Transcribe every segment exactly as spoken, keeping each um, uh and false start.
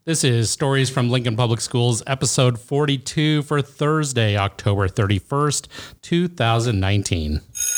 This is Stories from Lincoln Public Schools, episode forty-two for Thursday, October thirty-first, two thousand nineteen.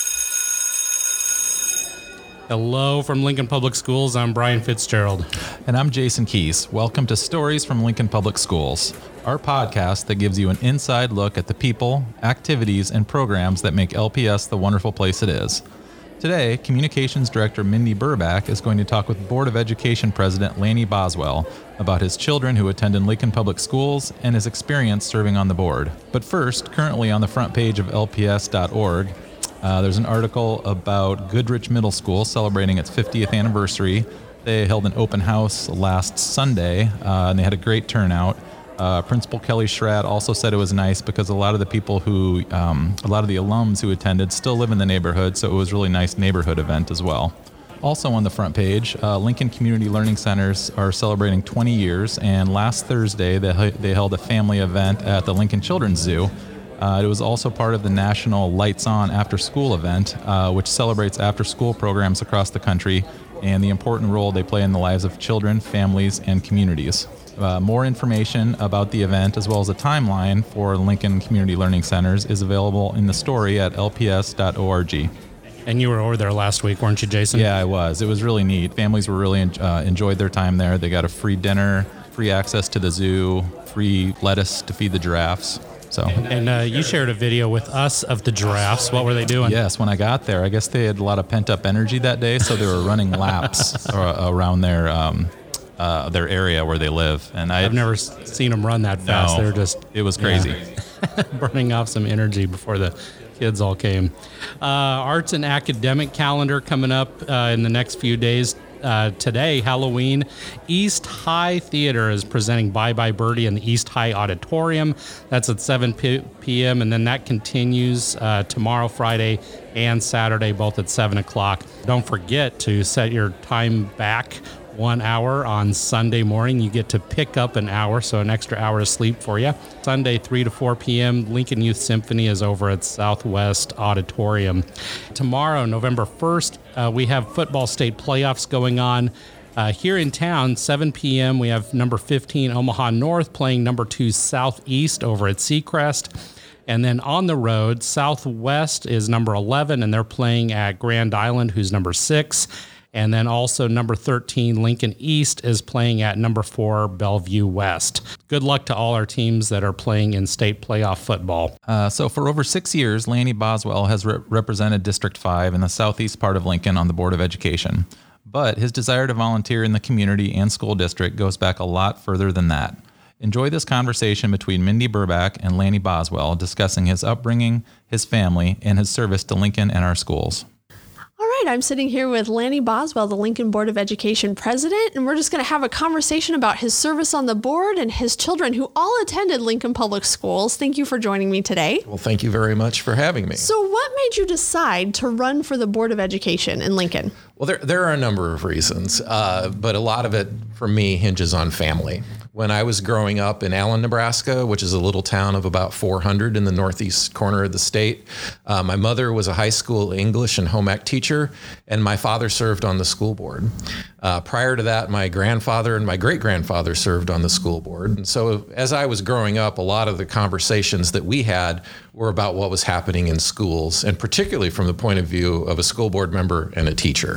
Hello from Lincoln Public Schools. I'm Brian Fitzgerald. And I'm Jason Keys. Welcome to Stories from Lincoln Public Schools, our podcast that gives you an inside look at the people, activities, and programs that make L P S the wonderful place it is. Today, Communications Director Mindy Burback is going to talk with Board of Education President Lanny Boswell about his children who attend in Lincoln Public Schools and his experience serving on the board. But first, currently on the front page of L P S dot org, uh, there's an article about Goodrich Middle School celebrating its fiftieth anniversary. They held an open house last Sunday, uh, and they had a great turnout. Uh, Principal Kelly Schrad also said it was nice because a lot of the people who, um, a lot of the alums who attended still live in the neighborhood, so it was a really nice neighborhood event as well. Also on the front page, uh, Lincoln Community Learning Centers are celebrating twenty years, and last Thursday they, they held a family event at the Lincoln Children's Zoo. Uh, it was also part of the National Lights On After School event, uh, which celebrates after-school programs across the country and the important role they play in the lives of children, families, and communities. Uh, more information about the event, as well as a timeline for Lincoln Community Learning Centers, is available in the story at L P S dot org. And you were over there last week, weren't you, Jason? Yeah, I was. It was really neat. Families were really uh, enjoyed their time there. They got a free dinner, free access to the zoo, free lettuce to feed the giraffes. So. And uh, you shared a video with us of the giraffes. What were they doing? Yes, when I got there, I guess they had a lot of pent-up energy that day, so they were running laps around their um, uh, their area where they live. And I, I've never seen them run that fast. No, They're just it was crazy, yeah, burning off some energy before the kids all came. Uh, arts and academic calendar coming up uh, in the next few days. Uh, today, Halloween, East High Theater is presenting Bye Bye Birdie in the East High Auditorium. That's at seven p.m. and then that continues uh, tomorrow, Friday, and Saturday, both at seven o'clock. Don't forget to set your time back one hour on Sunday morning. You get to pick up an hour, so an extra hour of sleep for you. Sunday, three to four p.m., Lincoln Youth Symphony is over at Southwest Auditorium. Tomorrow, November first, uh, we have football state playoffs going on. Uh, here in town, seven p.m., we have number fifteen Omaha North playing number two Southeast over at Seacrest. And then on the road, Southwest is number eleven, and they're playing at Grand Island, who's number six. And then also number thirteen, Lincoln East, is playing at number four, Bellevue West. Good luck to all our teams that are playing in state playoff football. Uh, so for over six years, Lanny Boswell has re- represented District five in the southeast part of Lincoln on the Board of Education. But his desire to volunteer in the community and school district goes back a lot further than that. Enjoy this conversation between Mindy Burback and Lanny Boswell discussing his upbringing, his family, and his service to Lincoln and our schools. All right, I'm sitting here with Lanny Boswell, the Lincoln Board of Education president, and we're just going to have a conversation about his service on the board and his children who all attended Lincoln Public Schools. Thank you for joining me today. Well, thank you very much for having me. So what made you decide to run for the Board of Education in Lincoln? Well, there, there are a number of reasons, uh, but a lot of it for me hinges on family. When I was growing up in Allen, Nebraska, which is a little town of about four hundred in the northeast corner of the state, uh, my mother was a high school English and home ec teacher, and my father served on the school board. Uh, prior to that, my grandfather and my great-grandfather served on the school board. And so as I was growing up, a lot of the conversations that we had were about what was happening in schools, and particularly from the point of view of a school board member and a teacher.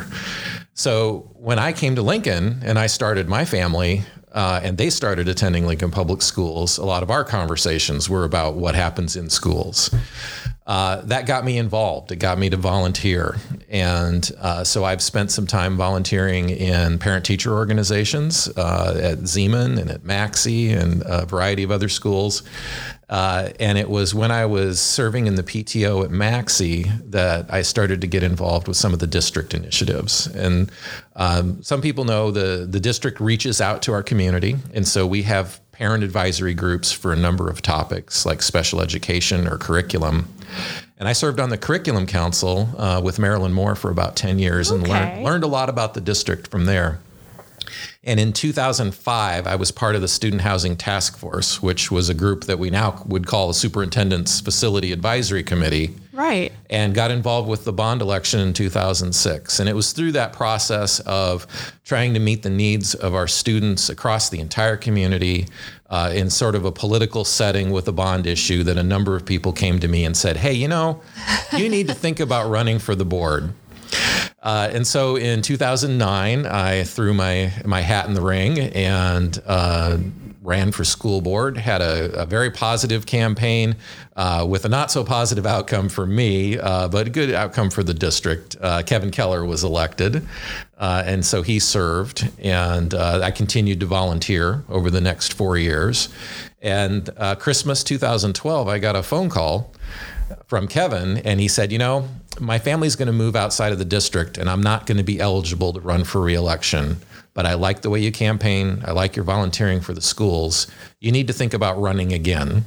So when I came to Lincoln and I started my family, Uh, and they started attending Lincoln Public Schools, a lot of our conversations were about what happens in schools. Uh, that got me involved. It got me to volunteer. And uh, so I've spent some time volunteering in parent-teacher organizations uh, at Zeman and at Maxey and a variety of other schools. Uh, and it was when I was serving in the P T O at Maxey that I started to get involved with some of the district initiatives. And um, some people know the, the district reaches out to our community. And so we have parent advisory groups for a number of topics like special education or curriculum. And I served on the Curriculum Council uh, with Marilyn Moore for about ten years and okay. learned, learned a lot about the district from there. And in two thousand five, I was part of the Student Housing Task Force, which was a group that we now would call the Superintendent's Facility Advisory Committee. Right. And got involved with the bond election in two thousand six. And it was through that process of trying to meet the needs of our students across the entire community uh, in sort of a political setting with a bond issue that a number of people came to me and said, hey, you know, you need to think about running for the board. Uh, and so in two thousand nine, I threw my, my hat in the ring and uh, ran for school board, had a, a very positive campaign uh, with a not so positive outcome for me, uh, but a good outcome for the district. Uh, Kevin Keller was elected, uh, and so he served, and uh, I continued to volunteer over the next four years. And uh, Christmas two thousand twelve, I got a phone call from Kevin, and he said, you know, my family's going to move outside of the district, and I'm not going to be eligible to run for re-election. But I like the way you campaign. I like your volunteering for the schools. You need to think about running again.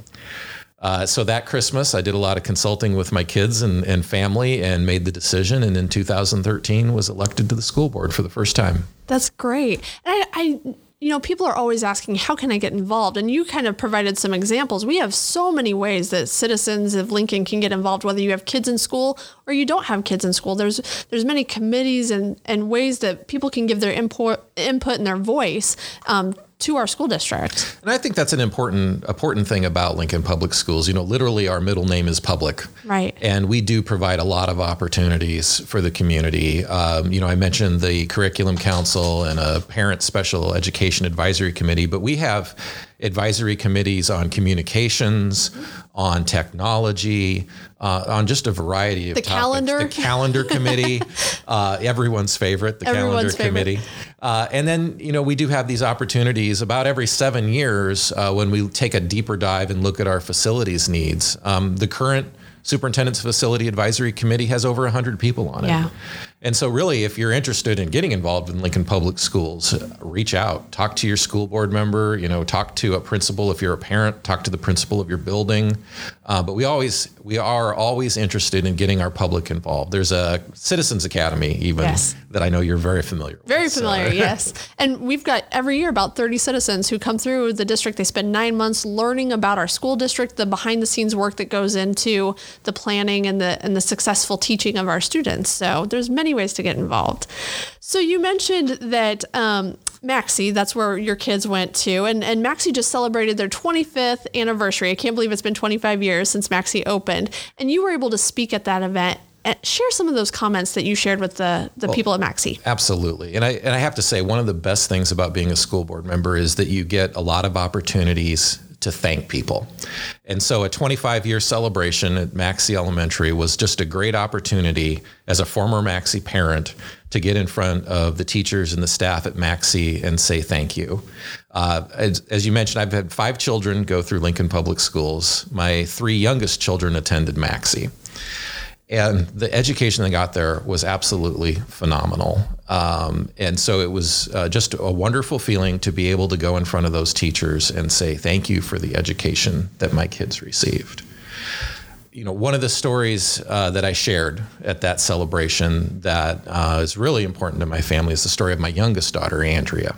Uh, so that Christmas, I did a lot of consulting with my kids and, and family and made the decision. And in two thousand thirteen, was elected to the school board for the first time. That's great. And I, I you know, people are always asking, how can I get involved? And you kind of provided some examples. We have so many ways that citizens of Lincoln can get involved, whether you have kids in school or you don't have kids in school. There's there's many committees and, and ways that people can give their input, input and their voice um, to our school district. And I think that's an important important thing about Lincoln Public Schools. You know, literally our middle name is public. Right. And we do provide a lot of opportunities for the community. Um, you know, I mentioned the Curriculum Council and a Parent Special Education Advisory Committee, but we have advisory committees on communications, on technology, uh, on just a variety of the topics. Calendar. The calendar committee, uh, everyone's favorite, the Everyone's calendar favorite. committee. Uh, and then, you know, we do have these opportunities about every seven years uh, when we take a deeper dive and look at our facilities needs. Um, the current Superintendent's Facility Advisory Committee has over one hundred people on it. Yeah. And so really, if you're interested in getting involved in Lincoln Public Schools, reach out, talk to your school board member, you know, talk to a principal. If you're a parent, talk to the principal of your building. Uh, but we always, we are always interested in getting our public involved. There's a Citizens Academy even Yes. that I know you're very familiar with. Very so- familiar, yes. And we've got every year about thirty citizens who come through the district. They spend nine months learning about our school district, the behind the scenes work that goes into the planning and the and the successful teaching of our students. So there's many ways to get involved. So you mentioned that um, Maxie, that's where your kids went to, and, and Maxie just celebrated their twenty-fifth anniversary. I can't believe it's been twenty-five years since Maxie opened. And you were able to speak at that event. And share some of those comments that you shared with the, the well, people at Maxie. Absolutely. And I and I have to say, one of the best things about being a school board member is that you get a lot of opportunities to thank people. And so a twenty-five year celebration at Maxie Elementary was just a great opportunity as a former Maxie parent to get in front of the teachers and the staff at Maxie and say thank you. Uh, as, as you mentioned, I've had five children go through Lincoln Public Schools. My three youngest children attended Maxie. And the education they got there was absolutely phenomenal. Um, and so it was uh, just a wonderful feeling to be able to go in front of those teachers and say, thank you for the education that my kids received. You know, one of the stories uh, that I shared at that celebration that uh, is really important to my family is the story of my youngest daughter, Andrea.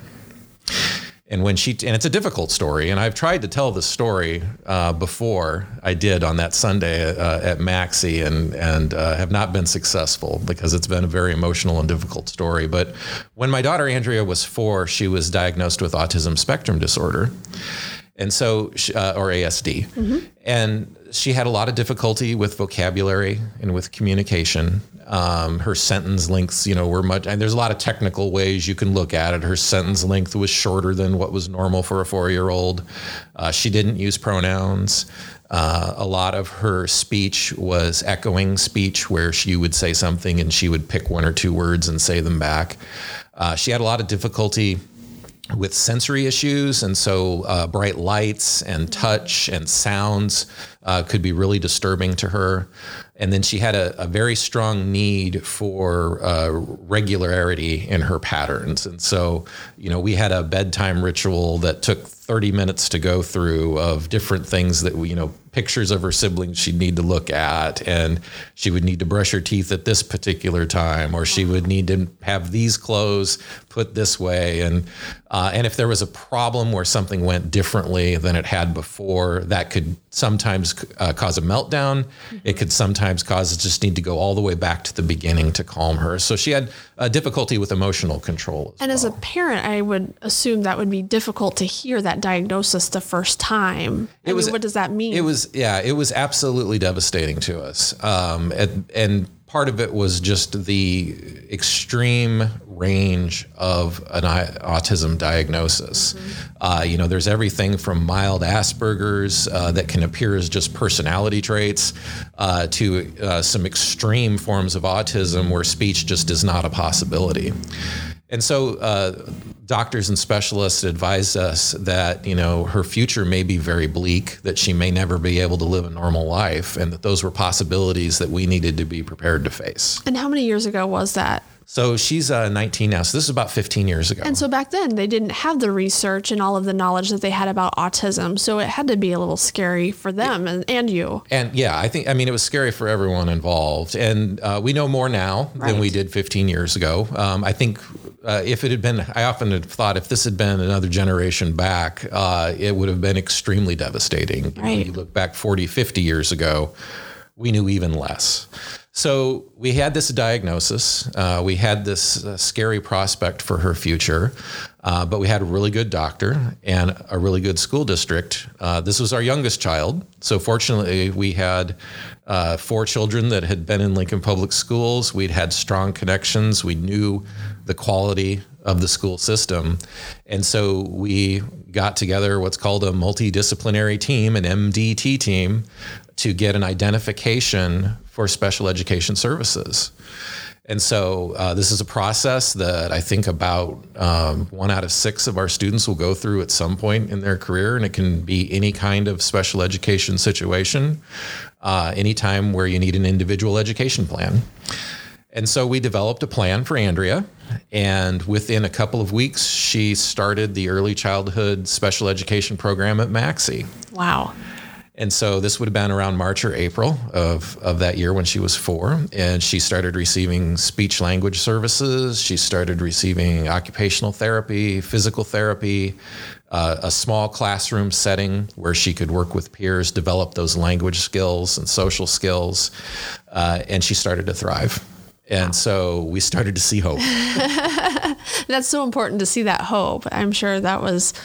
And when she, and it's a difficult story, and I've tried to tell this story uh, before I did on that Sunday uh, at Maxie, and and uh, have not been successful because it's been a very emotional and difficult story. But when my daughter Andrea was four, she was diagnosed with autism spectrum disorder, and so she, uh, or A S D, mm-hmm. and she had a lot of difficulty with vocabulary and with communication. Um, her sentence lengths, you know, were much, and there's a lot of technical ways you can look at it. Her sentence length was shorter than what was normal for a four-year-old. Uh, she didn't use pronouns. Uh, a lot of her speech was echoing speech, where she would say something and she would pick one or two words and say them back. Uh, she had a lot of difficulty with sensory issues, and so uh, bright lights and touch and sounds uh, could be really disturbing to her. And then she had a, a very strong need for uh, regularity in her patterns. And so, you know, we had a bedtime ritual that took thirty minutes to go through of different things that we, you know, pictures of her siblings she'd need to look at, and she would need to brush her teeth at this particular time, or she would need to have these clothes put this way. And uh, and if there was a problem where something went differently than it had before, that could sometimes uh, cause a meltdown. Mm-hmm. It could sometimes cause it just need to go all the way back to the beginning to calm her. So she had a difficulty with emotional control. As and well. as a parent, I would assume that would be difficult to hear that diagnosis the first time. I It was, mean, what does that mean? It was, yeah, it was absolutely devastating to us. Um, and, and part of it was just the extreme range of an autism diagnosis. Mm-hmm. Uh, you know, there's everything from mild Asperger's uh, that can appear as just personality traits uh, to uh, some extreme forms of autism where speech just is not a possibility. And so uh, doctors and specialists advised us that, you know, her future may be very bleak, that she may never be able to live a normal life, and that those were possibilities that we needed to be prepared to face. And how many years ago was that? So she's uh, nineteen now, so this is about fifteen years ago. And so back then, they didn't have the research and all of the knowledge that they had about autism, so it had to be a little scary for them and, and you. And yeah, I think, I mean, it was scary for everyone involved. And uh, we know more now Right. than we did fifteen years ago. Um, I think uh, if it had been, I often have thought if this had been another generation back, uh, it would have been extremely devastating. You know, Right. you look back forty, fifty years ago, we knew even less. So we had this diagnosis. Uh, we had this uh, scary prospect for her future, uh, but we had a really good doctor and a really good school district. Uh, this was our youngest child. So fortunately, we had uh, four children that had been in Lincoln Public Schools. We'd had strong connections. We knew the quality of the school system. And so we got together what's called a multidisciplinary team, an M D T team, to get an identification for special education services. And so uh, this is a process that I think about um, one out of six of our students will go through at some point in their career, and it can be any kind of special education situation, uh, anytime where you need an individual education plan. And so we developed a plan for Andrea, and within a couple of weeks, she started the early childhood special education program at Maxey. Wow. And so this would have been around March or April of, of that year when she was four. And she started receiving speech language services. She started receiving occupational therapy, physical therapy, uh, a small classroom setting where she could work with peers, develop those language skills and social skills. Uh, and she started to thrive. And so we started to see hope. That's so important to see that hope. I'm sure that was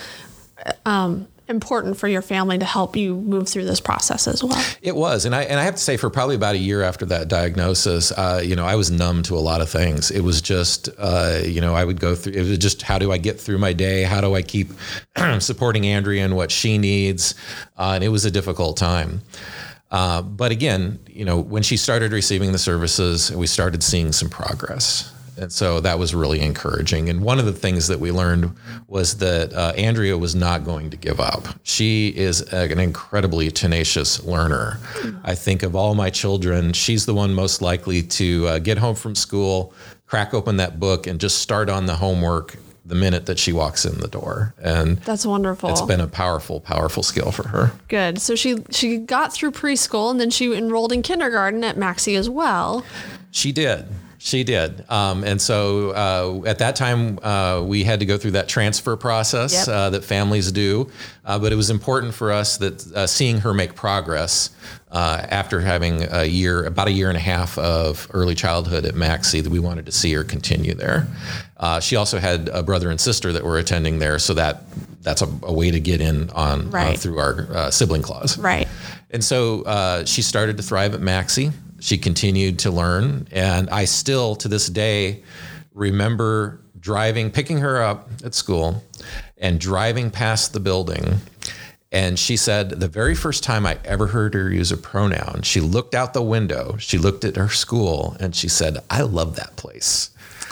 um, important for your family to help you move through this process as well. It was. And I and I have to say, for probably about a year after that diagnosis, uh, you know, I was numb to a lot of things. It was just, uh, you know, I would go through, it was just, how do I get through my day? How do I keep supporting Andrea and what she needs? Uh, and it was a difficult time. Uh, but again, you know, when she started receiving the services, we started seeing some progress. And so that was really encouraging. And one of the things that we learned was that uh, Andrea was not going to give up. She is an incredibly tenacious learner. I think of all my children, she's the one most likely to uh, get home from school, crack open that book, and just start on the homework the minute that she walks in the door. And that's wonderful. It's been a powerful, powerful skill for her. Good. So she she got through preschool, and then she enrolled in kindergarten at Maxey as well. She did. She did. Um, and so uh, at that time, uh, we had to go through that transfer process Yep. uh, that families do. Uh, but it was important for us that uh, seeing her make progress uh, after having a year, about a year and a half of early childhood at Maxey, that we wanted to see her continue there. Uh, she also had a brother and sister that were attending there, so that that's a, a way to get in on Right. uh, through our uh, sibling clause. Right. And so uh, she started to thrive at Maxey. She continued to learn. And I still, to this day, remember driving, picking her up at school and driving past the building. And she said, the very first time I ever heard her use a pronoun, she looked out the window, she looked at her school, and she said, I love that place.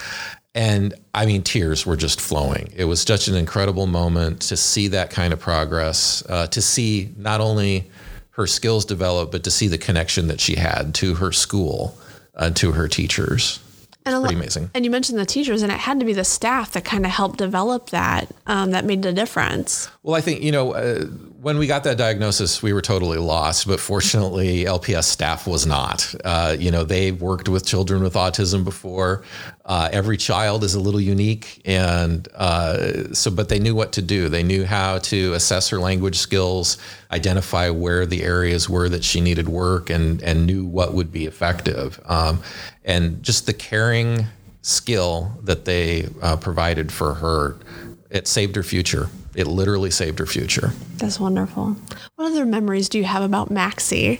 And I mean, tears were just flowing. It was such an incredible moment to see that kind of progress, uh, to see not only her skills develop, but to see the connection that she had to her school, uh, to her teachers. And It's a lo- pretty amazing. And you mentioned the teachers, and it had to be the staff that kind of helped develop that, um, that made the difference. Well, I think, you know, uh, when we got that diagnosis, we were totally lost, but fortunately L P S staff was not. Uh, you know, they worked with children with autism before. Uh, every child is a little unique. And uh, so, but they knew what to do. They knew how to assess her language skills, identify where the areas were that she needed work, and, and knew what would be effective. Um, and just the caring skill that they uh, provided for her, it saved her future. It literally saved her future. That's wonderful. What other memories do you have about Maxie?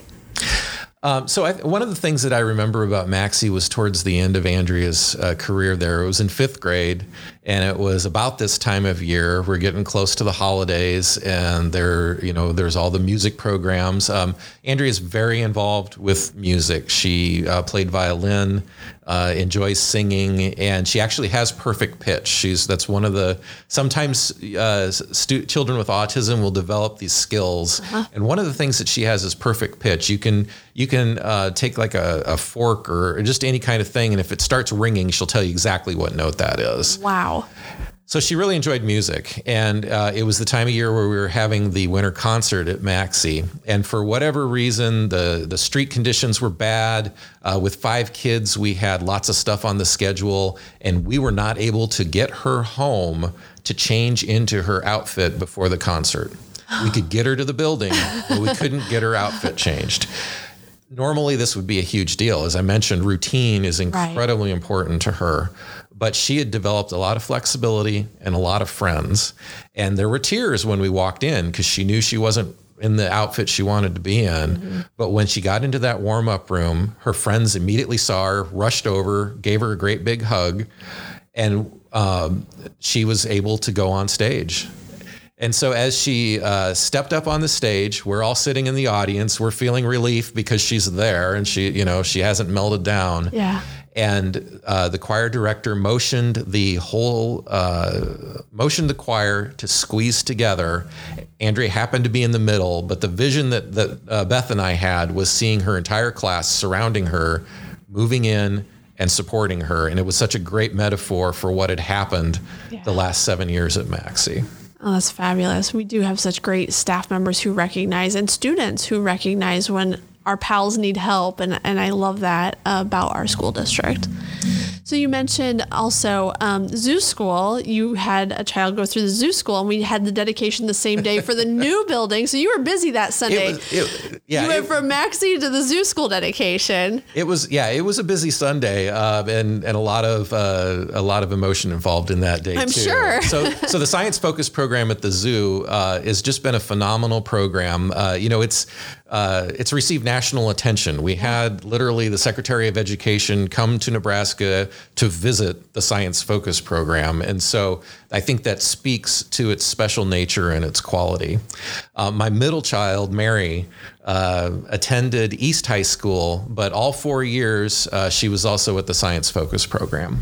Um, so I, one of the things that I remember about Maxie was towards the end of Andrea's uh, career there. It was in fifth grade, and it was about this time of year. We're getting close to the holidays, and there, you know, there's all the music programs. Um, Andrea's very involved with music. She uh, played violin, uh, enjoys singing, and she actually has perfect pitch. She's that's one of the sometimes uh, stu- children with autism will develop these skills, uh-huh. and one of the things that she has is perfect pitch. You can you can uh, take like a, a fork or just any kind of thing, and if it starts ringing, she'll tell you exactly what note that is. Wow. So she really enjoyed music, and uh, it was the time of year where we were having the winter concert at Maxie. And for whatever reason, the, the street conditions were bad. Uh, with five kids, we had lots of stuff on the schedule, and we were not able to get her home to change into her outfit before the concert. We could get her to the building, but we couldn't get her outfit changed. Normally, this would be a huge deal. As I mentioned, routine is incredibly right. important to her. But she had developed a lot of flexibility and a lot of friends. And there were tears when we walked in because she knew she wasn't in the outfit she wanted to be in. Mm-hmm. But when she got into that warm-up room, her friends immediately saw her, rushed over, gave her a great big hug, and um, she was able to go on stage. And so as she uh, stepped up on the stage, we're all sitting in the audience. We're feeling relief because she's there and she, you know, she hasn't melted down. Yeah. And uh, the choir director motioned the whole, uh, motioned the choir to squeeze together. Andrea happened to be in the middle, but the vision that, that uh, Beth and I had was seeing her entire class surrounding her, moving in and supporting her. And it was such a great metaphor for what had happened yeah. the last seven years at Maxie. Oh, that's fabulous. We do have such great staff members who recognize, and students who recognize when our pals need help. And, and I love that uh, about our school district. So you mentioned also um, Zoo School. You had a child go through the Zoo School, and we had the dedication the same day for the new building. So you were busy that Sunday. It was, it, yeah, you went it, from Maxie to the Zoo School dedication. It was yeah, it was a busy Sunday, uh, and and a lot of uh, a lot of emotion involved in that day I'm too. sure. So so the Science Focus program at the zoo uh, has just been a phenomenal program. Uh, you know, it's. Uh, it's received national attention. We had literally the Secretary of Education come to Nebraska to visit the Science Focus program. And so I think that speaks to its special nature and its quality. Uh, my middle child, Mary, uh, attended East High School, but all four years uh, she was also at the Science Focus program.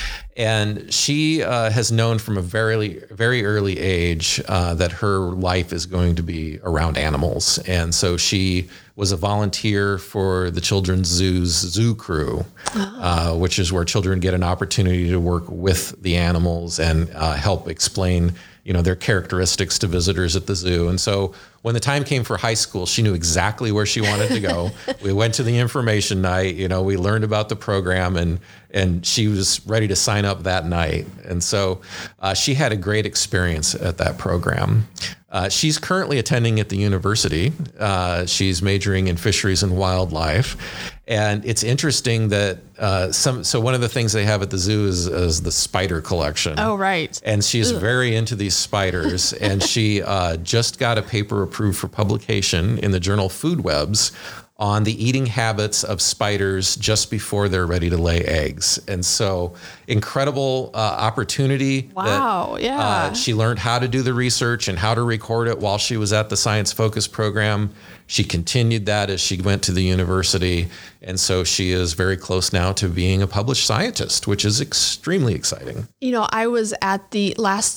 And she uh, has known from a very, very early age uh, that her life is going to be around animals. And so she was a volunteer for the Children's Zoo's Zoo Crew, uh, which is where children get an opportunity to work with the animals and uh, help explain, you know, their characteristics to visitors at the zoo. And so when the time came for high school, she knew exactly where she wanted to go. We went to the information night, you know, we learned about the program, and and she was ready to sign up that night. And so uh, she had a great experience at that program. Uh, she's currently attending at the university. Uh, she's majoring in fisheries and wildlife. And it's interesting that uh, some, so one of the things they have at the zoo is, is the spider collection. Oh, right. And she's very into these spiders. And she uh, just got a paper approved for publication in the journal Food Webs on the eating habits of spiders just before they're ready to lay eggs. And so incredible uh, opportunity. Wow, that, yeah. Uh, she learned how to do the research and how to record it while she was at the Science Focus program. She continued that as she went to the university. And so she is very close now to being a published scientist, which is extremely exciting. You know, I was at the last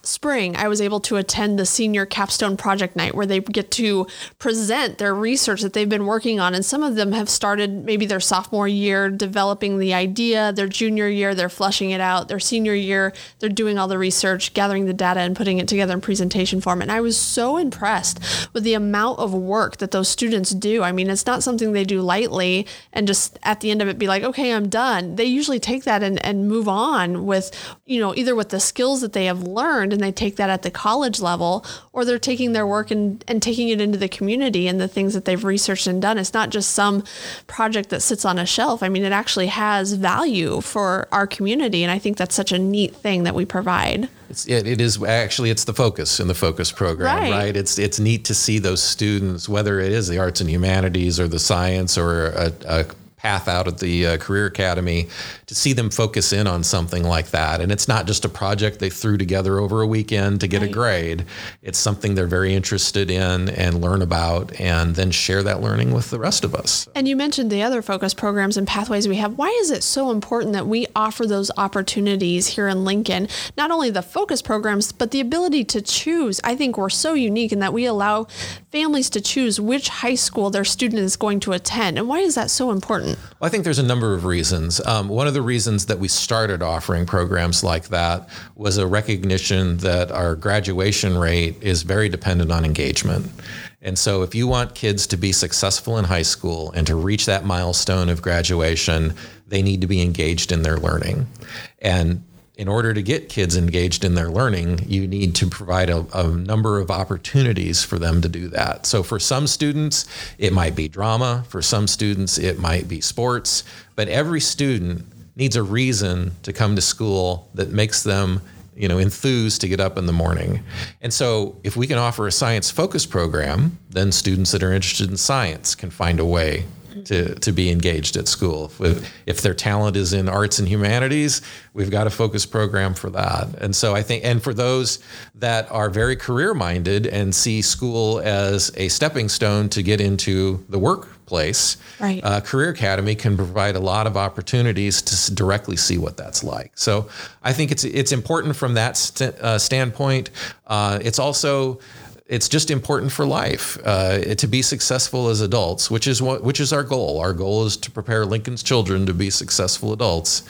spring, I was able to attend the senior capstone project night where they get to present their research that they've been working on. And some of them have started maybe their sophomore year developing the idea, their junior year, they're fleshing it out, their senior year, they're doing all the research, gathering the data and putting it together in presentation form. And I was so impressed with the amount of work that those students do. I mean, it's not something they do lightly and just at the end of it be like, okay, I'm done. They usually take that and, and move on with, you know, either with the skills that they have learned and they take that at the college level, or they're taking their work and, and taking it into the community and the things that they've researched and done. It's not just some project that sits on a shelf. I mean, it actually has value for our community. And I think that's such a neat thing that we provide. It's, it, it is actually, it's the focus in the focus program, Right. right? It's it's neat to see those students, whether it is the arts and humanities or the science or a, a path out at the uh, Career Academy, to see them focus in on something like that. And it's not just a project they threw together over a weekend to get Right. a grade. It's something they're very interested in and learn about, and then share that learning with the rest of us. And you mentioned the other focus programs and pathways we have. Why is it so important that we offer those opportunities here in Lincoln? Not only the focus programs, but the ability to choose. I think we're so unique in that we allow families to choose which high school their student is going to attend. And why is that so important? Well, I think there's a number of reasons. Um, one of the reasons that we started offering programs like that was a recognition that our graduation rate is very dependent on engagement. And so if you want kids to be successful in high school and to reach that milestone of graduation, they need to be engaged in their learning. And in order to get kids engaged in their learning, you need to provide a, a number of opportunities for them to do that. So for some students, it might be drama. For some students, it might be sports. But every student needs a reason to come to school that makes them, you know, enthused to get up in the morning. And so if we can offer a science focus program, then students that are interested in science can find a way to, to be engaged at school. If, if their talent is in arts and humanities, we've got a focus program for that. And so I think, and for those that are very career minded and see school as a stepping stone to get into the workplace, Right. uh, Career Academy can provide a lot of opportunities to s- directly see what that's like. So I think it's it's important from that st- uh, standpoint. Uh, it's also It's just important for life uh, to be successful as adults, which is what which is our goal. Our goal is to prepare Lincoln's children to be successful adults.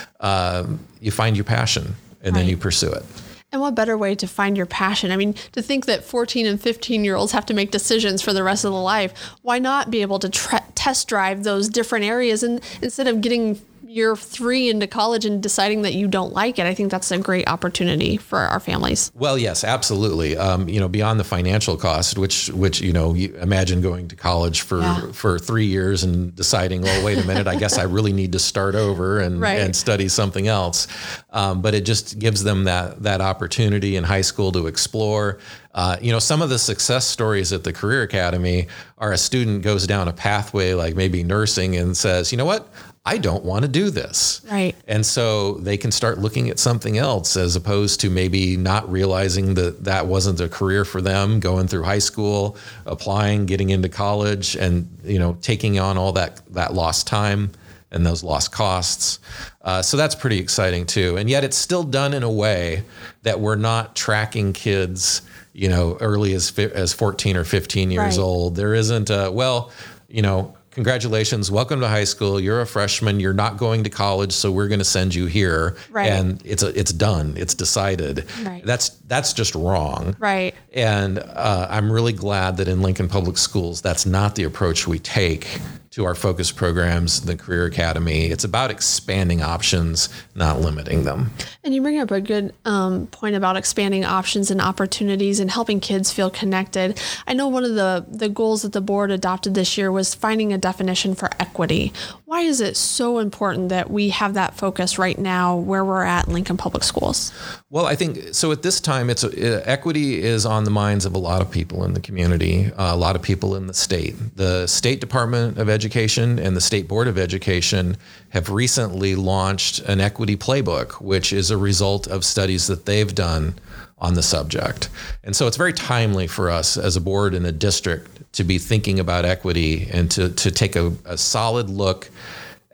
Um, you find your passion, and then Right. you pursue it. And what better way to find your passion? I mean, to think that fourteen and fifteen year olds have to make decisions for the rest of their life, why not be able to tra- test drive those different areas and instead of getting year three into college and deciding that you don't like it? I think that's a great opportunity for our families. Well, yes, absolutely. Um, you know, beyond the financial cost, which, which you know, you imagine going to college for, Yeah. for three years and deciding, well, wait a minute, I guess I really need to start over and, Right. and study something else. Um, but it just gives them that that opportunity in high school to explore. Uh, you know, some of the success stories at the Career Academy are a student goes down a pathway like maybe nursing and says, you know what? I don't want to do this. Right. And so they can start looking at something else as opposed to maybe not realizing that that wasn't a career for them, going through high school, applying, getting into college, and, you know, taking on all that, that lost time and those lost costs. Uh, so that's pretty exciting too. And yet it's still done in a way that we're not tracking kids, you know, early as fi- as fourteen or fifteen years Right. old. There isn't a, well, you know, congratulations, welcome to high school. You're a freshman. You're not going to college, so we're going to send you here. Right. And it's a, it's done. It's decided. Right. That's that's just wrong. Right. And uh, I'm really glad that in Lincoln Public Schools, that's not the approach we take to our focus programs, the Career Academy. It's about expanding options, not limiting them. And you bring up a good um, point about expanding options and opportunities and helping kids feel connected. I know one of the, the goals that the board adopted this year was finding a definition for equity. Why is it so important that we have that focus right now where we're at in Lincoln Public Schools? Well, I think so. At this time, it's uh, equity is on the minds of a lot of people in the community, uh, a lot of people in the state. The State Department of Education and the State Board of Education have recently launched an equity playbook, which is a result of studies that they've done on the subject. And so it's very timely for us as a board and a district to be thinking about equity and to, to take a, a solid look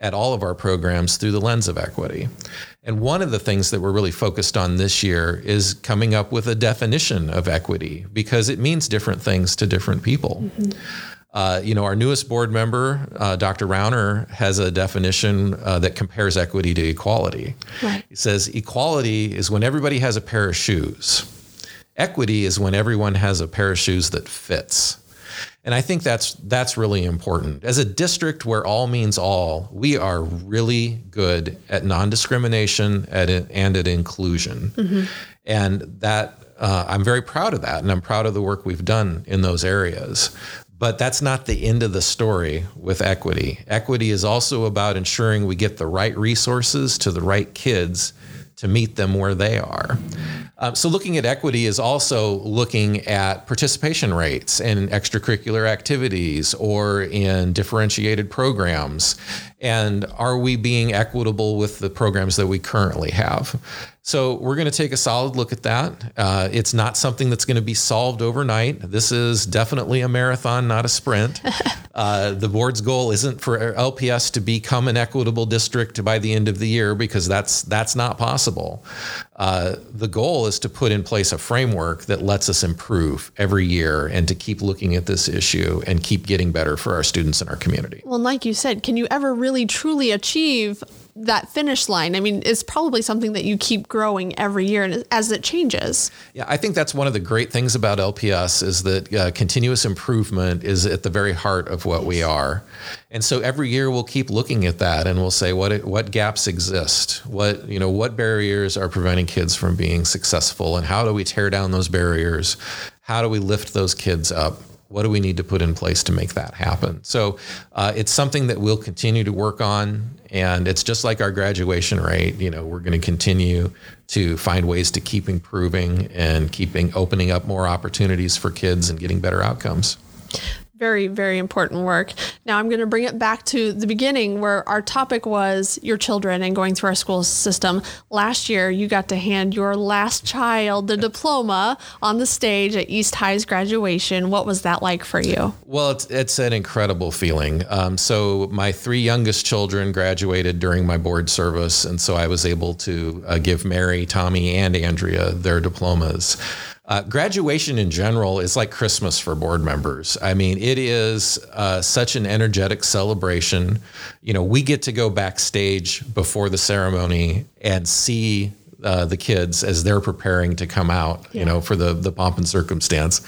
at all of our programs through the lens of equity. And one of the things that we're really focused on this year is coming up with a definition of equity, because it means different things to different people. Mm-hmm. Uh, you know, our newest board member, uh, Doctor Rauner, has a definition uh, that compares equity to equality. Right. He says equality is when everybody has a pair of shoes. Equity is when everyone has a pair of shoes that fits. And I think that's that's really important. As a district where all means all, we are really good at non-discrimination at it, and at inclusion. Mm-hmm. And that uh, I'm very proud of that, and I'm proud of the work we've done in those areas. But that's not the end of the story with equity. Equity is also about ensuring we get the right resources to the right kids to meet them where they are. Um, so looking at equity is also looking at participation rates in extracurricular activities or in differentiated programs. And are we being equitable with the programs that we currently have? So we're going to take a solid look at that. Uh, it's not something that's going to be solved overnight. This is definitely a marathon, not a sprint. Uh, the board's goal isn't for L P S to become an equitable district by the end of the year, because that's that's not possible. Uh, the goal is to put in place a framework that lets us improve every year and to keep looking at this issue and keep getting better for our students and our community. Well, like you said, can you ever really truly achieve that finish line? I mean, it's probably something that you keep growing every year and as it changes. Yeah, I think that's one of the great things about L P S is that uh, continuous improvement is at the very heart of what we are. And so every year we'll keep looking at that and we'll say what it, what gaps exist, what you know what barriers are preventing kids from being successful, and how do we tear down those barriers? How do we lift those kids up? What do we need to put in place to make that happen? So uh, it's something that we'll continue to work on. And it's just like our graduation rate. You know, we're going to continue to find ways to keep improving and keeping opening up more opportunities for kids and getting better outcomes. Very, very important work. Now I'm going to bring it back to the beginning where our topic was your children and going through our school system. Last year, you got to hand your last child the diploma on the stage at East High's graduation. What was that like for you? Well, it's, it's an incredible feeling. Um, so my three youngest children graduated during my board service, and so I was able to uh, give Mary, Tommy, and Andrea their diplomas. Uh, graduation in general is like Christmas for board members. I mean, it is uh, such an energetic celebration. You know, we get to go backstage before the ceremony and see uh, the kids as they're preparing to come out, yeah. you know, for the, the pomp and circumstance.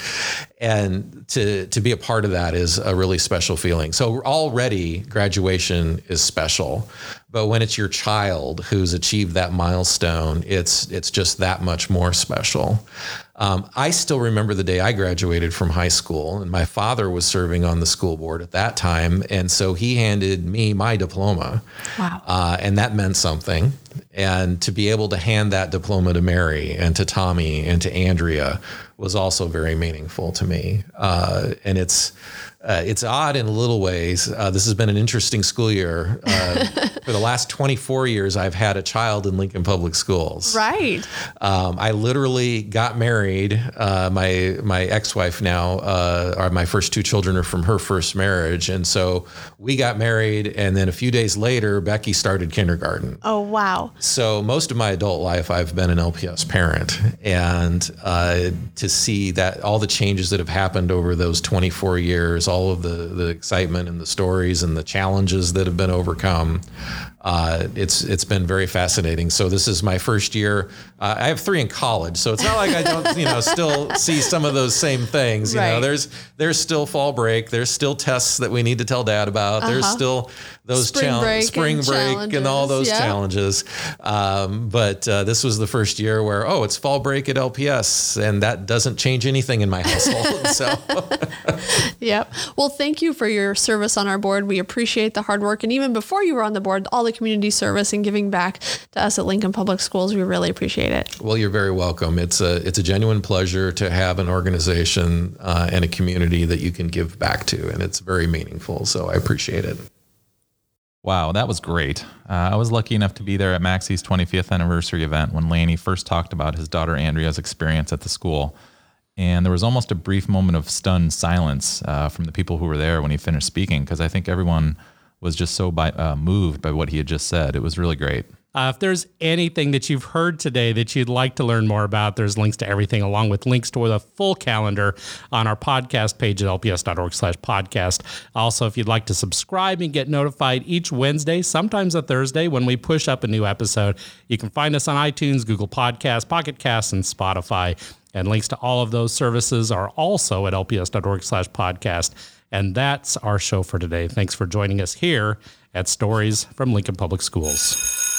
And to, to be a part of that is a really special feeling. So already graduation is special. But when it's your child who's achieved that milestone, it's it's just that much more special. Um, I still remember the day I graduated from high school, and my father was serving on the school board at that time, and so he handed me my diploma. Wow! Uh, and that meant something. And to be able to hand that diploma to Mary and to Tommy and to Andrea was also very meaningful to me. Uh, and it's uh, it's odd in little ways. Uh, this has been an interesting school year. Uh, for the last twenty-four years, I've had a child in Lincoln Public Schools. Right. Um, I literally got married. Uh, my my ex-wife now, uh, are my first two children are from her first marriage. And so we got married. And then a few days later, Becky started kindergarten. Oh, wow. So most of my adult life, I've been an L P S parent. And uh, to see that all the changes that have happened over those twenty-four years, all of the, the excitement and the stories and the challenges that have been overcome, uh, it's it's been very fascinating. So this is my first year. Uh, I have three in college, so it's not like I don't, you know, still see some of those same things. You right. know, there's there's still fall break. There's still tests that we need to tell Dad about. Uh-huh. There's still those spring chal- break, spring and, break and all those yeah. challenges. Um, but uh, this was the first year where, oh, it's fall break at L P S, and that doesn't change anything in my household. So, yep. Well, thank you for your service on our board. We appreciate the hard work. And even before you were on the board, all the community service and giving back to us at Lincoln Public Schools, we really appreciate it. Well, you're very welcome. It's a it's a genuine pleasure to have an organization uh, and a community that you can give back to, and it's very meaningful. So I appreciate it. Wow, that was great. Uh, I was lucky enough to be there at Maxie's twenty-fifth anniversary event when Laney first talked about his daughter Andrea's experience at the school. And there was almost a brief moment of stunned silence uh, from the people who were there when he finished speaking, because I think everyone was just so by, uh, moved by what he had just said. It was really great. Uh, if there's anything that you've heard today that you'd like to learn more about, there's links to everything along with links to the full calendar on our podcast page at lps.org slash podcast. Also, if you'd like to subscribe and get notified each Wednesday, sometimes a Thursday when we push up a new episode, you can find us on iTunes, Google Podcasts, Pocket Casts, and Spotify. And links to all of those services are also at lps.org slash podcast. And that's our show for today. Thanks for joining us here at Stories from Lincoln Public Schools.